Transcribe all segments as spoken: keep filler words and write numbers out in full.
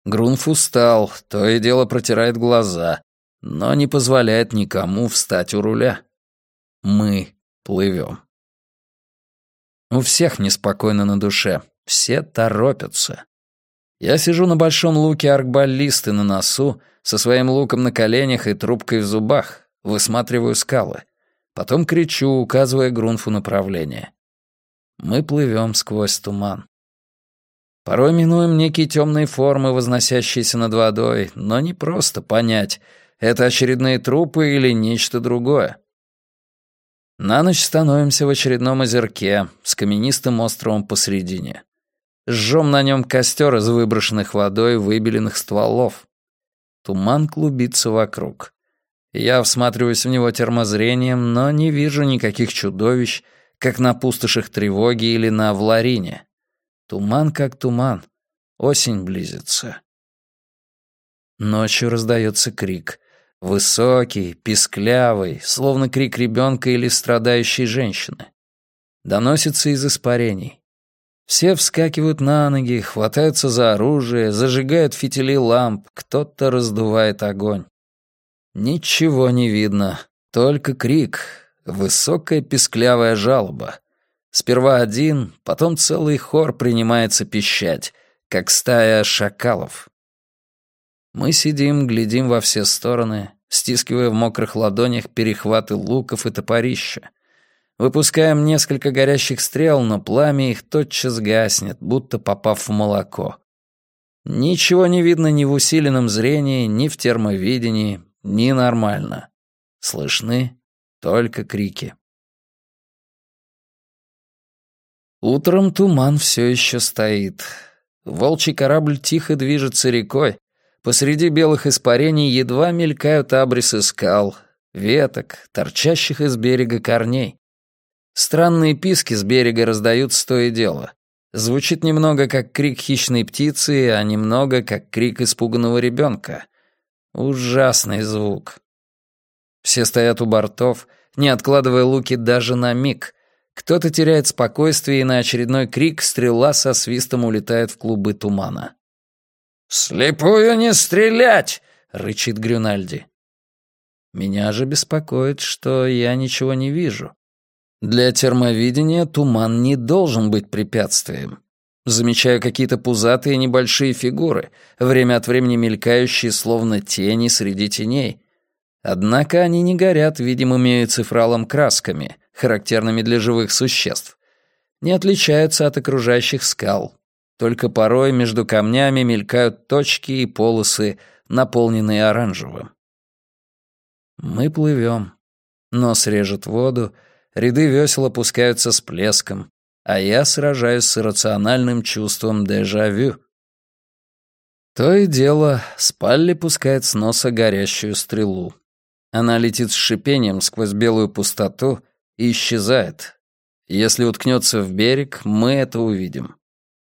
Грунф устал, то и дело протирает глаза, но не позволяет никому встать у руля. Мы плывем. У всех неспокойно на душе, все торопятся. Я сижу на большом луке аркбаллисты на носу, со своим луком на коленях и трубкой в зубах, высматриваю скалы. Потом кричу, указывая Грунфу направление. Мы плывем сквозь туман. Порой минуем некие темные формы, возносящиеся над водой, но не просто понять, это очередные трупы или нечто другое. На ночь становимся в очередном озерке с каменистым островом посредине. Жжем на нем костер из выброшенных водой выбеленных стволов. Туман клубится вокруг. Я всматриваюсь в него термозрением, но не вижу никаких чудовищ, как на пустошах Тревоги или на Вларине. Туман как туман. Осень близится. Ночью раздается крик. Высокий, писклявый, словно крик ребенка или страдающей женщины. Доносится из испарений. Все вскакивают на ноги, хватаются за оружие, зажигают фитили ламп, кто-то раздувает огонь. Ничего не видно, только крик, высокая писклявая жалоба. Сперва один, потом целый хор принимается пищать, как стая шакалов. Мы сидим, глядим во все стороны, стискивая в мокрых ладонях перехваты луков и топорища. Выпускаем несколько горящих стрел, но пламя их тотчас гаснет, будто попав в молоко. Ничего не видно ни в усиленном зрении, ни в термовидении, ни нормально. Слышны только крики. Утром туман все еще стоит. Волчий корабль тихо движется рекой. Посреди белых испарений едва мелькают абрисы скал, веток, торчащих из берега корней. Странные писки с берега раздаются то и дело. Звучит немного как крик хищной птицы, а немного как крик испуганного ребенка. Ужасный звук. Все стоят у бортов, не откладывая луки даже на миг. Кто-то теряет спокойствие, и на очередной крик стрела со свистом улетает в клубы тумана. «Вслепую не стрелять!» — рычит Грюнальди. Меня же беспокоит, что я ничего не вижу. Для термовидения туман не должен быть препятствием. Замечаю какие-то пузатые небольшие фигуры, время от времени мелькающие, словно тени среди теней. Однако они не горят видимыми цифралом красками, характерными для живых существ. Не отличаются от окружающих скал. Только порой между камнями мелькают точки и полосы, наполненные оранжевым. Мы плывем. Нос режет воду, ряды весел опускаются с плеском, а я сражаюсь с иррациональным чувством дежавю. То и дело, Спалли пускает с носа горящую стрелу. Она летит с шипением сквозь белую пустоту и исчезает. Если уткнется в берег, мы это увидим.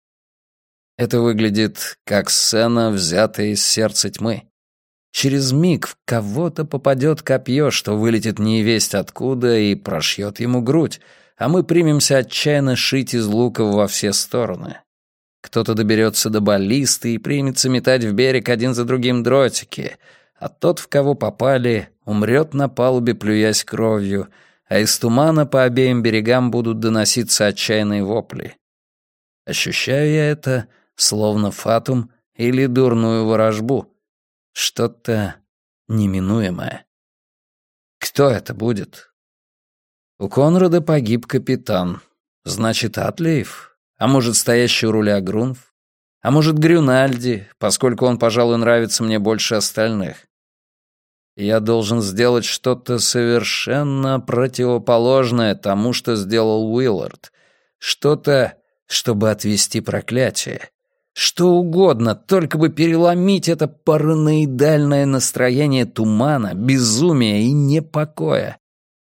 Это выглядит как сцена, взятая из сердца тьмы. Через миг в кого-то попадет копье, что вылетит невесть откуда и прошьет ему грудь, а мы примемся отчаянно шить из луков во все стороны. Кто-то доберется до баллисты и примется метать в берег один за другим дротики, а тот, в кого попали, умрет на палубе, плюясь кровью, а из тумана по обеим берегам будут доноситься отчаянные вопли. Ощущаю я это, словно фатум или дурную ворожбу. Что-то неминуемое. Кто это будет? У Конрада погиб капитан. Значит, Атлеев? А может, стоящий у руля Грунф? А может, Грюнальди, поскольку он, пожалуй, нравится мне больше остальных? Я должен сделать что-то совершенно противоположное тому, что сделал Уиллард. Что-то, чтобы отвести проклятие. Что угодно, только бы переломить это параноидальное настроение тумана, безумия и непокоя.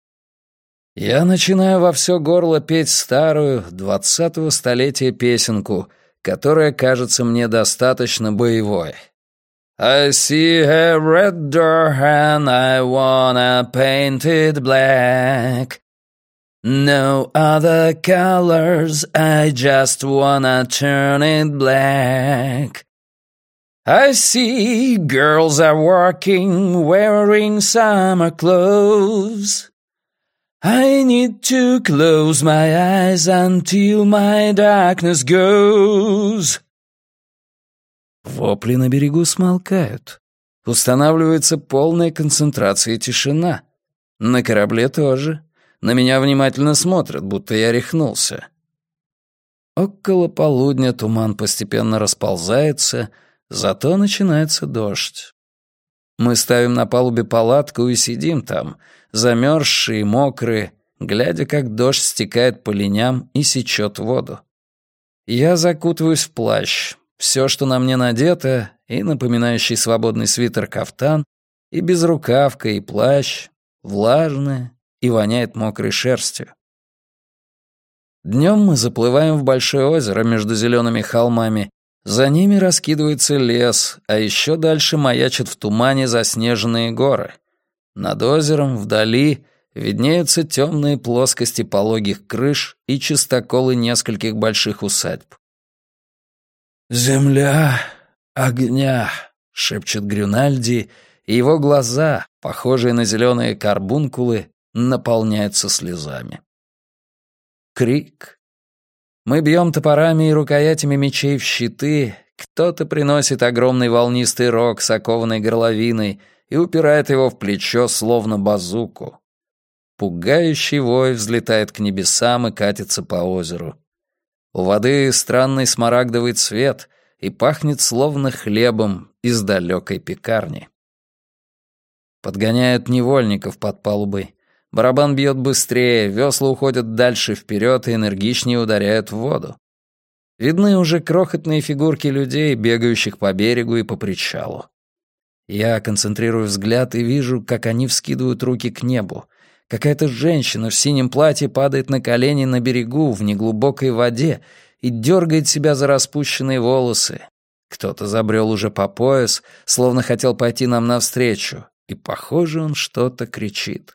Я начинаю во все горло петь старую, двадцатого столетия песенку, которая кажется мне достаточно боевой. I see a red door and I wanna paint it black. No other colors, I just wanna turn it black. I see girls are walking, wearing summer clothes. I need to close my eyes until my darkness goes. Вопли на берегу смолкают. Устанавливается полная концентрация и тишина. На корабле тоже. На меня внимательно смотрят, будто я рехнулся. Около полудня туман постепенно расползается, зато начинается дождь. Мы ставим на палубе палатку и сидим там, замерзшие и мокрые, глядя, как дождь стекает по линям и сечет воду. Я закутываюсь в плащ. Все, что на мне надето, и напоминающий свободный свитер кафтан, и безрукавка, и плащ, влажное и воняет мокрой шерстью. Днем мы заплываем в большое озеро между зелеными холмами. За ними раскидывается лес, а еще дальше маячат в тумане заснеженные горы. Над озером, вдали, виднеются темные плоскости пологих крыш и чистоколы нескольких больших усадьб. «Земля огня», — шепчет Грюнальди, и его глаза, похожие на зеленые карбункулы, наполняются слезами. Крик. Мы бьем топорами и рукоятями мечей в щиты, кто-то приносит огромный волнистый рог с окованной горловиной и упирает его в плечо, словно базуку. Пугающий вой взлетает к небесам и катится по озеру. У воды странный смарагдовый цвет и пахнет словно хлебом из далекой пекарни. Подгоняют невольников под палубой. Барабан бьет быстрее, весла уходят дальше вперед и энергичнее ударяют в воду. Видны уже крохотные фигурки людей, бегающих по берегу и по причалу. Я концентрирую взгляд и вижу, как они вскидывают руки к небу. Какая-то женщина в синем платье падает на колени на берегу в неглубокой воде и дергает себя за распущенные волосы. Кто-то забрел уже по пояс, словно хотел пойти нам навстречу, и, похоже, он что-то кричит.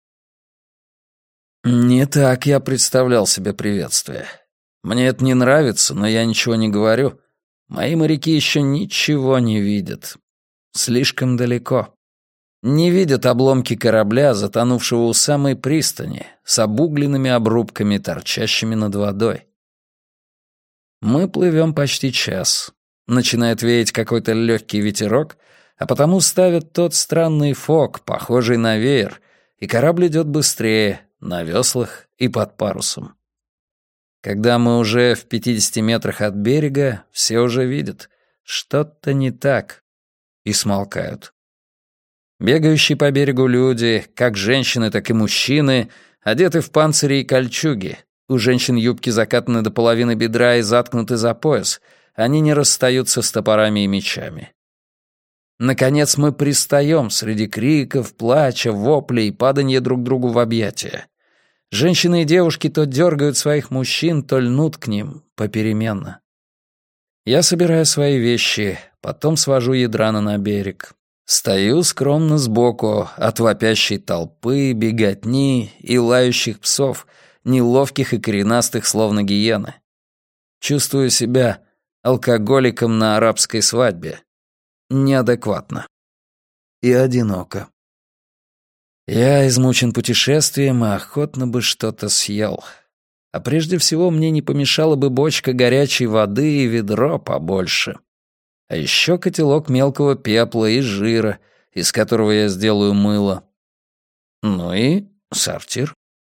Не так я представлял себе приветствие. Мне это не нравится, но я ничего не говорю. Мои моряки еще ничего не видят. Слишком далеко. Не видят обломки корабля, затонувшего у самой пристани, с обугленными обрубками, торчащими над водой. Мы плывем почти час. Начинает веять какой-то легкий ветерок, а потому ставят тот странный фок, похожий на веер, и корабль идет быстрее, на веслах и под парусом. Когда мы уже в пятидесяти метрах от берега, все уже видят, что-то не так, и смолкают. Бегающие по берегу люди, как женщины, так и мужчины, одеты в панцири и кольчуги. У женщин юбки закатаны до половины бедра и заткнуты за пояс. Они не расстаются с топорами и мечами. Наконец мы пристаем среди криков, плача, воплей и падания друг другу в объятия. Женщины и девушки то дергают своих мужчин, то льнут к ним попеременно. Я собираю свои вещи, потом свожу Ядрана на берег. Стою скромно сбоку от вопящей толпы, беготни и лающих псов, неловких и коренастых, словно гиены. Чувствую себя алкоголиком на арабской свадьбе. Неадекватно. И одиноко. Я измучен путешествием и охотно бы что-то съел. А прежде всего мне не помешала бы бочка горячей воды и ведро побольше. А еще котелок мелкого пепла и жира, из которого я сделаю мыло. Ну и сортир.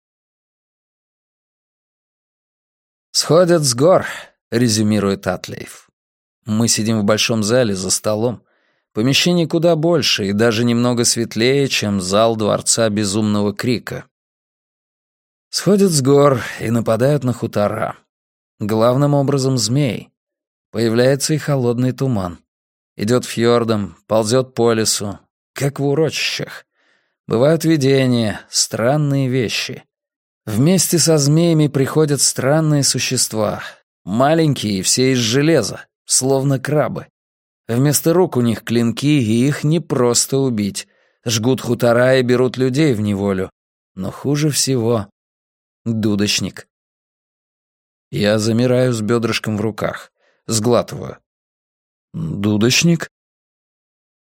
«Сходят с гор», — резюмирует Атлеев. Мы сидим в большом зале за столом. Помещение куда больше и даже немного светлее, чем зал Дворца Безумного Крика. Сходят с гор и нападают на хутора. Главным образом змей. Появляется и холодный туман. Идет фьордом, ползет по лесу, как в урочищах. Бывают видения, странные вещи. Вместе со змеями приходят странные существа. Маленькие и все из железа, словно крабы. Вместо рук у них клинки, и их не просто убить. Жгут хутора и берут людей в неволю. Но хуже всего — дудочник. Я замираю с бедрышком в руках, сглатываю. «Дудочник?»